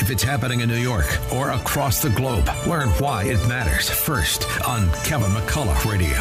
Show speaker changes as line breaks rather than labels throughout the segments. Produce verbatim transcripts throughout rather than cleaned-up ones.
If it's happening in New York or across the globe, learn why it matters first on Kevin McCullough Radio.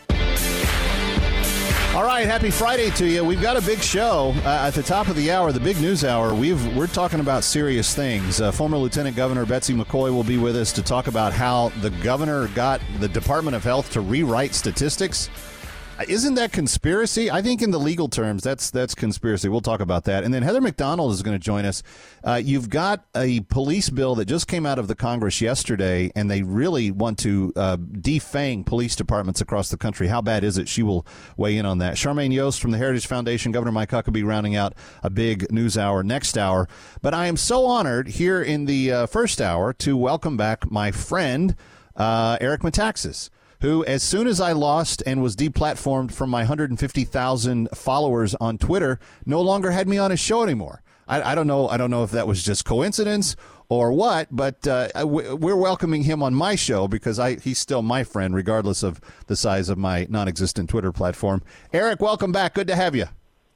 All right, happy Friday to you. We've got a big show uh, at the top of the hour, the big news hour. We've, we're talking about serious things. Uh, former Lieutenant Governor Betsy McCoy will be with us to talk about how the governor got the Department of Health to rewrite statistics. Isn't that conspiracy? I think in the legal terms, that's that's conspiracy. We'll talk about that. And then Heather McDonald is going to join us. Uh, you've got a police bill that just came out of the Congress yesterday, and they really want to uh, defang police departments across the country. How bad is it? She will weigh in on that. Charmaine Yost from the Heritage Foundation, Governor Mike Huckabee rounding out a big news hour next hour. But I am so honored here in the uh, first hour to welcome back my friend, uh, Eric Metaxas, who, as soon as I lost and was deplatformed from my one hundred fifty thousand followers on Twitter, no longer had me on his show anymore. I, I don't know. I don't know if that was just coincidence or what, but uh, we're welcoming him on my show because I, he's still my friend, regardless of the size of my non-existent Twitter platform. Eric, welcome back. Good to have you.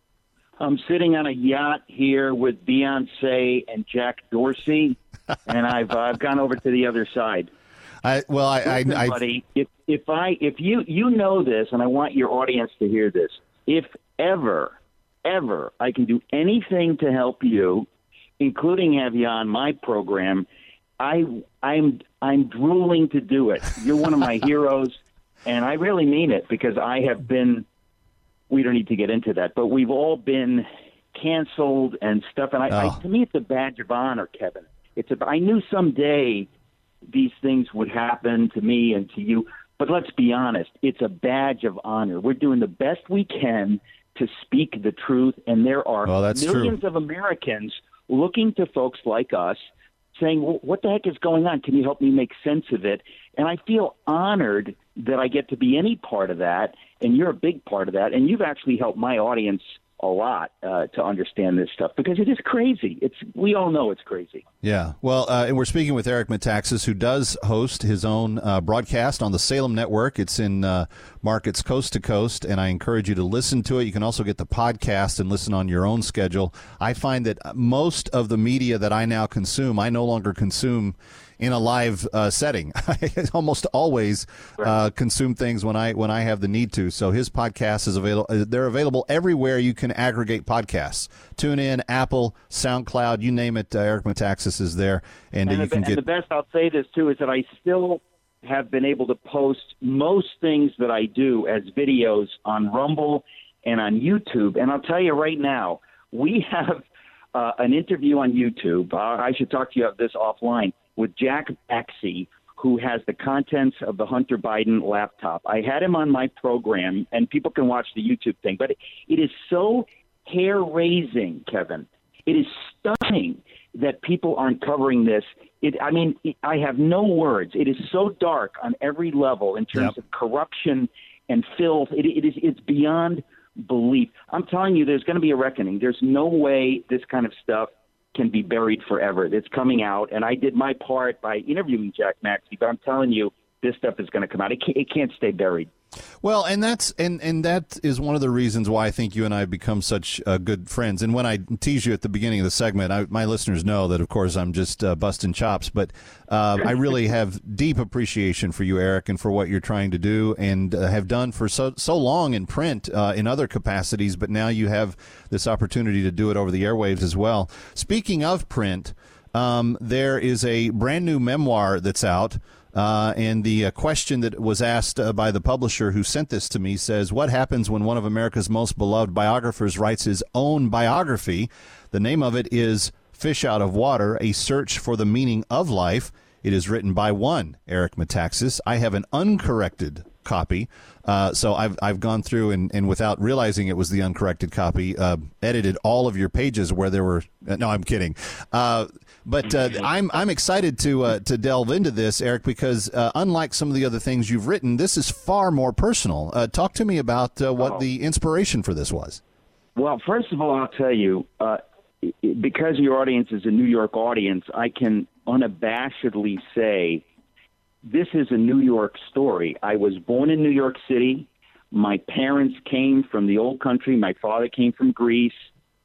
I'm sitting on a yacht here with Beyonce and Jack Dorsey, and I've uh, I've gone over to the other side.
I, well, I,
Listen,
I, I,
buddy, if if I if you you know this, and I want your audience to hear this, if ever, ever I can do anything to help you, including have you on my program, I I'm I'm drooling to do it. You're one of my heroes, and I really mean it because I have been. We don't need to get into that, but we've all been canceled and stuff. And I,
oh.
I to me, it's a badge of honor, Kevin. It's a. I knew someday these things would happen to me and to you. But let's be honest, it's a badge of honor. We're doing the best we can to speak the truth, and there are
well, that's
millions
true.
of Americans looking to folks like us saying, well, what the heck is going on? Can you help me make sense of it? And I feel honored that I get to be any part of that, and you're a big part of that, and you've actually helped my audience a lot uh, to understand this stuff because it is crazy. It's we all know it's crazy.
Yeah. Well, uh, and we're speaking with Eric Metaxas, who does host his own uh, broadcast on the Salem Network. It's in uh, markets coast to coast, and I encourage you to listen to it. You can also get the podcast and listen on your own schedule. I find that most of the media that I now consume, I no longer consume in a live uh, setting. I almost always uh, consume things when I when I have the need to. So his podcast is available. They're available everywhere you can aggregate podcasts. TuneIn, Apple, SoundCloud, you name it. Uh, Eric Metaxas is there, and,
and,
uh, you
the,
can
and
get.
the best I'll say this too is that I still have been able to post most things that I do as videos on Rumble and on YouTube. And I'll tell you right now, we have uh, an interview on YouTube. Uh, I should talk to you about this offline. With Jack Baxey, who has the contents of the Hunter Biden laptop. I had him on my program, and people can watch the YouTube thing, but it is so hair-raising, Kevin. It is stunning that people aren't covering this. It, I mean, it, I have no words. It is so dark on every level in terms
Yep.
of corruption and filth. It, it is it's beyond belief. I'm telling you, there's going to be a reckoning. There's no way this kind of stuff can be buried forever. It's coming out, and I did my part by interviewing Jack Maxey, but I'm telling you, this stuff is going to come out. It can't, it can't stay buried.
Well, and that's and, and that is one of the reasons why I think you and I have become such uh, good friends. And when I tease you at the beginning of the segment, I, my listeners know that, of course, I'm just uh, busting chops. But uh, I really have deep appreciation for you, Eric, and for what you're trying to do and uh, have done for so so long in print uh, in other capacities. But now you have this opportunity to do it over the airwaves as well. Speaking of print, um, there is a brand new memoir that's out. Uh, and the uh, question that was asked uh, by the publisher who sent this to me says, what happens when one of America's most beloved biographers writes his own biography? The name of it is Fish Out of Water, A Search for the Meaning of Life. It is written by one Eric Metaxas. I have an uncorrected copy. Uh, so I've I've gone through and, and without realizing it was the uncorrected copy, uh, edited all of your pages where there were. Uh, no, I'm kidding. Uh, but uh, I'm I'm excited to uh, to delve into this, Eric, because uh, unlike some of the other things you've written, this is far more personal. Uh, talk to me about uh, what
oh.
the inspiration for this was.
Well, first of all, I'll tell you, uh, because your audience is a New York audience, I can unabashedly say this is a New York story. I was born in New York City. My parents came from the old country. My father came from Greece.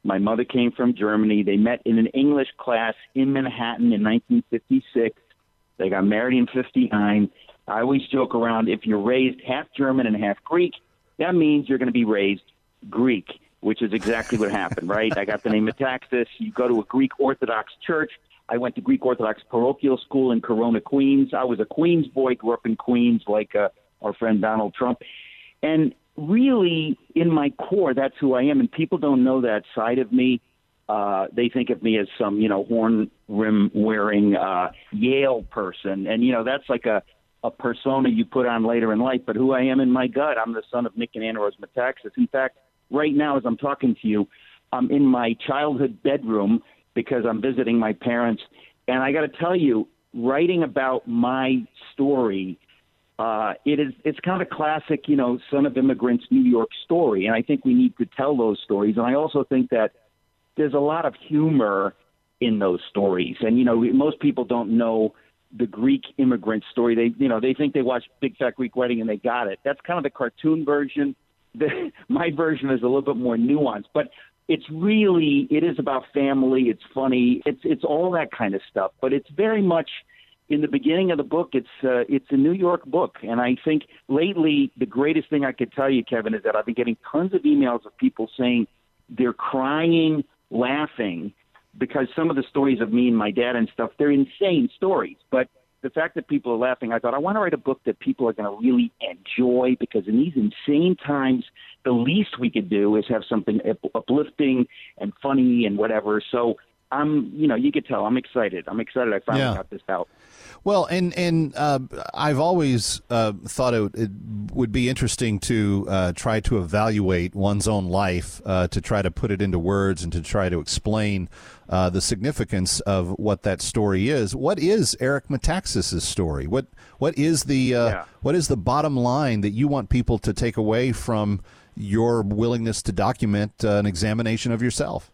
My mother came from Germany. They met in an English class in Manhattan in nineteen fifty-six. They got married in fifty-nine. I always joke around, if you're raised half German and half Greek, that means you're going to be raised Greek, which is exactly what happened, right? I got the name Metaxas. You go to a Greek Orthodox church. I went to Greek Orthodox parochial school in Corona, Queens. I was a Queens boy, grew up in Queens like uh, our friend Donald Trump. And really, in my core, that's who I am. And people don't know that side of me. Uh, they think of me as some, you know, horn rim wearing uh, Yale person. And, you know, that's like a, a persona you put on later in life. But who I am in my gut, I'm the son of Nick and Anna Rose Metaxas. In fact, right now, as I'm talking to you, I'm in my childhood bedroom because I'm visiting my parents. And I got to tell you, writing about my story, uh, it is, it's kind of a classic, you know, son of immigrants, New York story. And I think we need to tell those stories. And I also think that there's a lot of humor in those stories. And, you know, most people don't know the Greek immigrant story. They, you know, they think they watched Big Fat Greek Wedding and they got it. That's kind of the cartoon version. The, my version is a little bit more nuanced, but it's really, it is about family. It's funny. It's, it's all that kind of stuff, but it's very much in the beginning of the book. It's, uh, it's a New York book. And I think lately the greatest thing I could tell you, Kevin, is that I've been getting tons of emails of people saying they're crying, laughing, because some of the stories of me and my dad and stuff, they're insane stories. But the fact that people are laughing, I thought, I want to write a book that people are going to really enjoy, because in these insane times, the least we could do is have something uplifting and funny and whatever. So I'm, you know, you could tell I'm excited. I'm excited I finally
Yeah.
got this out.
Well, and and uh, I've always uh, thought it, it would be interesting to uh, try to evaluate one's own life, uh, to try to put it into words and to try to explain uh, the significance of what that story is. What is Eric Metaxas' story? What what is the uh,
Yeah.
what is the bottom line that you want people to take away from your willingness to document uh, an examination of yourself?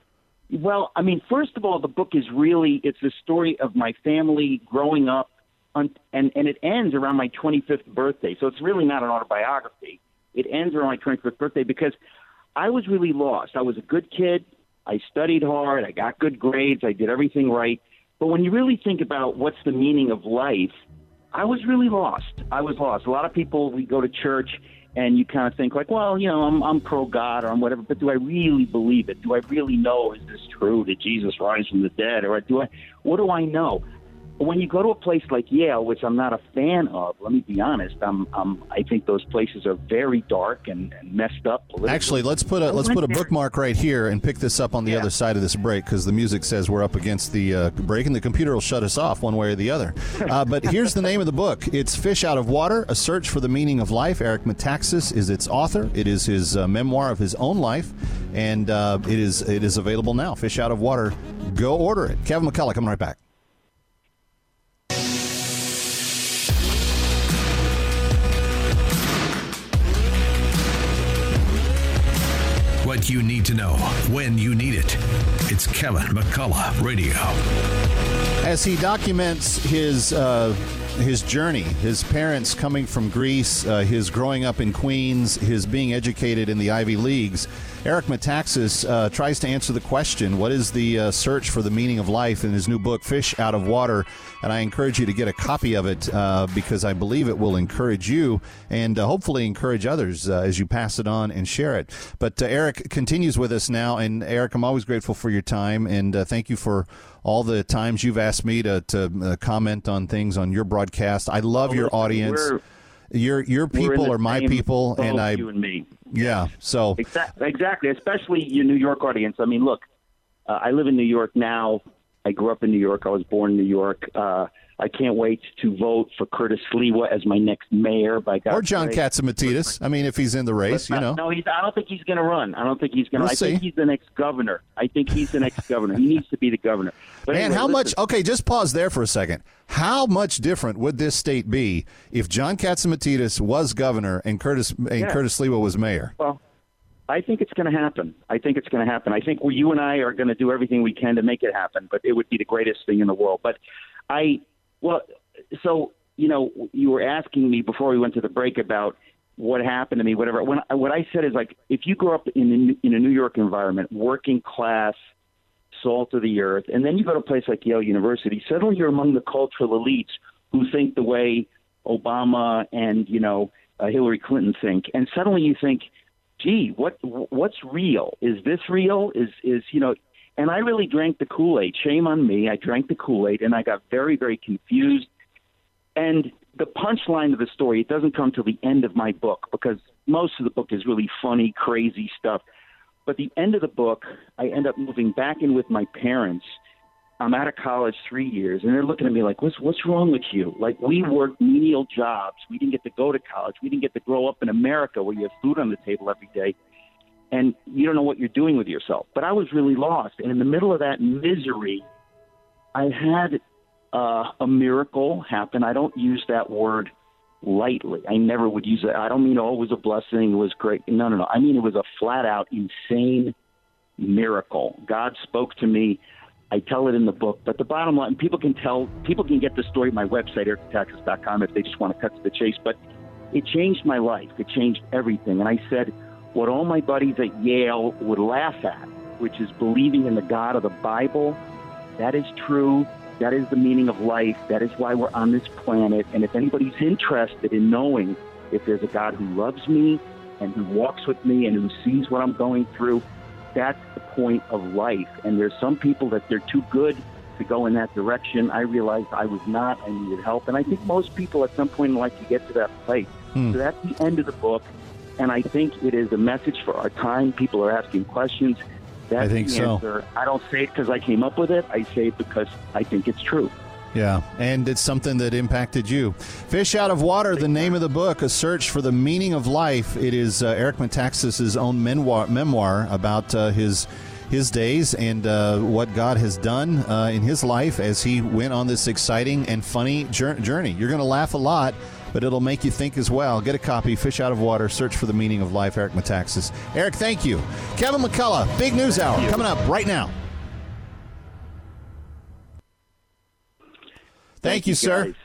Well, I mean, first of all, the book is really, it's the story of my family growing up, on, and, and it ends around my twenty-fifth birthday. So it's really not an autobiography. It ends around my twenty-fifth birthday because I was really lost. I was a good kid. I studied hard. I got good grades. I did everything right. But when you really think about what's the meaning of life, I was really lost. I was lost. A lot of people, we go to church and you kind of think like, well, you know, I'm, I'm pro-God or I'm whatever, but do I really believe it? Do I really know, is this true? Did Jesus rise from the dead? Or do I, what do I know? But when you go to a place like Yale, which I'm not a fan of, let me be honest, I'm, I'm, I think those places are very dark and, and messed up politically.
Actually, let's put a let's put a bookmark right here and pick this up on the
Yeah.
other side of this break, because the music says we're up against the uh, break, and the computer will shut us off one way or the other. Uh, but here's the name of the book. It's Fish Out of Water: A Search for the Meaning of Life. Eric Metaxas is its author. It is his uh, memoir of his own life, and uh, it is it is available now. Fish Out of Water. Go order it. Kevin McCullough coming right back.
What you need to know when you need it. It's Kevin McCullough Radio.
As he documents his uh, his journey, his parents coming from Greece, uh, his growing up in Queens, his being educated in the Ivy Leagues, Eric Metaxas uh, tries to answer the question, what is the uh, search for the meaning of life, in his new book, Fish Out of Water. And I encourage you to get a copy of it uh, because I believe it will encourage you and uh, hopefully encourage others uh, as you pass it on and share it. But uh, Eric continues with us now. And Eric, I'm always grateful for your time, and uh, thank you for all the times you've asked me to, to uh, comment on things on your broadcast. I love
Well,
your
listen,
audience.
we're-
Your your
We're in
people
the
are my
same
people,
boat,
and I
you and me.
yeah. So
Exactly, exactly. Especially your New York audience. I mean, look, uh, I live in New York now. I grew up in New York. I was born in New York. Uh, I can't wait to vote for Curtis Sliwa as my next mayor. By God,
or John Katzimatidis. I mean, if he's in the race, you know.
No, he's. I don't think he's going to run. I don't think he's going to.
We'll
I
see.
think he's the next governor. I think he's the next governor. He needs to be the governor. But
Man,
anyway,
how much?
listen.
Okay, just pause there for a second. How much different would this state be if John Katzimatidis was governor and Curtis and
Yeah.
Curtis Sliwa was mayor?
Well, I think it's going to happen. I think it's going to happen. I think we, you and I are going to do everything we can to make it happen, but it would be the greatest thing in the world. But I, well, so, you know, you were asking me before we went to the break about what happened to me, whatever. When what I said is like, if you grow up in in a New York environment, working class, salt of the earth, and then you go to a place like Yale University, suddenly you're among the cultural elites who think the way Obama and, you know, uh, Hillary Clinton think, and suddenly you think, gee, what what's real? Is this real? Is is you know? And I really drank the Kool-Aid. Shame on me. I drank the Kool-Aid, and I got very, very confused. And the punchline of the story, it doesn't come till the end of my book, because most of the book is really funny, crazy stuff. But the end of the book, I end up moving back in with my parents. I'm out of college three years, and they're looking at me like, what's what's wrong with you? Like, we worked menial jobs. We didn't get to go to college. We didn't get to grow up in America where you have food on the table every day, and you don't know what you're doing with yourself. But I was really lost. And in the middle of that misery, I had uh, a miracle happen. I don't use that word lightly. I never would use it. I don't mean, oh, it was a blessing, it was great. No, no, no. I mean, it was a flat-out insane miracle. God spoke to me. I tell it in the book, but the bottom line, people can tell, people can get the story at my website, eric metaxas dot com, if they just want to cut to the chase. But it changed my life. It changed everything. And I said what all my buddies at Yale would laugh at, which is believing in the God of the Bible. That is true. That is the meaning of life. That is why we're on this planet. And if anybody's interested in knowing if there's a God who loves me and who walks with me and who sees what I'm going through, that's the point of life. And there's some people that they're too good to go in that direction. I realized I was not. I needed help. And I think most people at some point in life, you get to that place. Hmm. So that's the end of the book. And I think it is a message for our time. People are asking questions. That's
I think
the
so.
Answer. I don't say it because I came up with it. I say it because I think it's true.
Yeah, and it's something that impacted you. Fish Out of Water, the name of the book, A Search for the Meaning of Life. It is uh, Eric Metaxas' own memoir, memoir about uh, his his days and uh, what God has done uh, in his life as he went on this exciting and funny journey. You're going to laugh a lot, but it'll make you think as well. Get a copy, Fish Out of Water, Search for the Meaning of Life, Eric Metaxas. Eric, thank you. Kevin McCullough, Big News Hour, coming up right now. Thank, thank you, you sir.